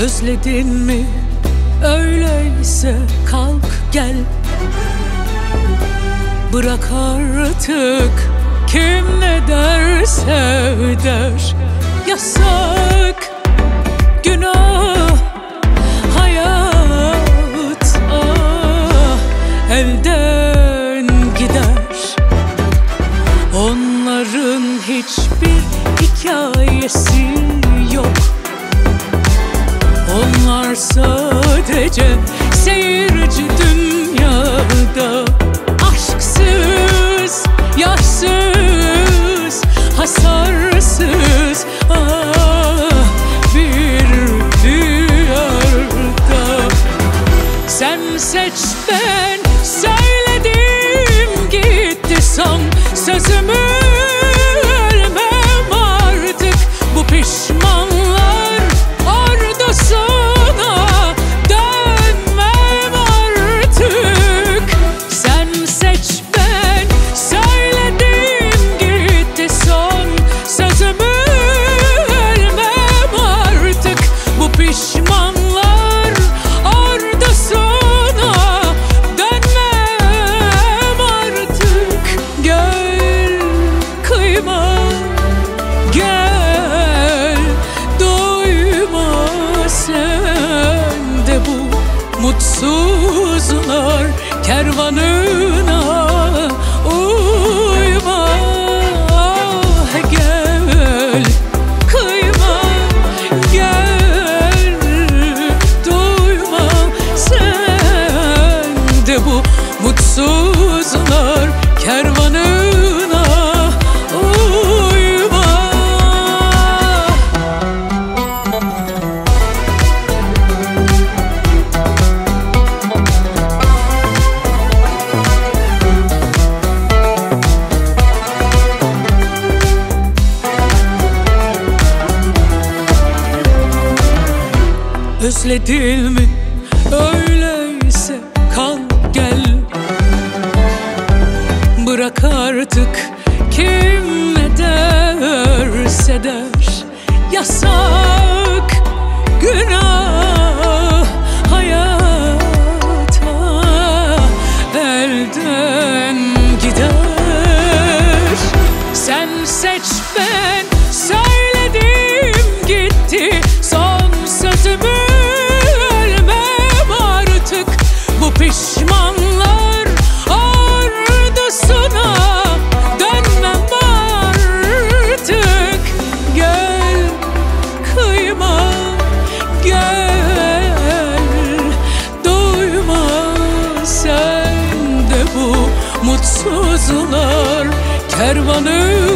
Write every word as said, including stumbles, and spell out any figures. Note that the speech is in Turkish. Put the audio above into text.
Özledin mi? Öyleyse kalk gel. Bırak artık kim ne derse der. Yasak, günah, hayat ah, elden gider. Onların hiçbir hikayesi yok. Onlar sadece seyirci dünyada. Aşksız, yaşsız, hasarsız ah, bir diyarda. Sen seç, ben söyledim gitti son sözümü. Ölmem artık bu pişmanlar ordusuna. Dönmem artık. Sen seç, ben söyledim gitti son sözümü. Ölmem artık bu pişmanlar ordusuna. Dönmem artık. Gel kıyma, gel doyma sen de bu mutsuzlar kervanına uyma. Gel kıyma, gel doyma sen de bu mutsuzlar kervanına uyma. Özledin mi? Öyleyse kal gel. Bırak artık kim ne derse der. Yasak, günah, hayat ah, elden gider. Sen seç, ben söyledim gitti son sözümü. Ölmem artık bu pişmanlar ordusuna. Dönmem artık. Gel kıyma, gel doyma sen de bu mutsuzlar kervanı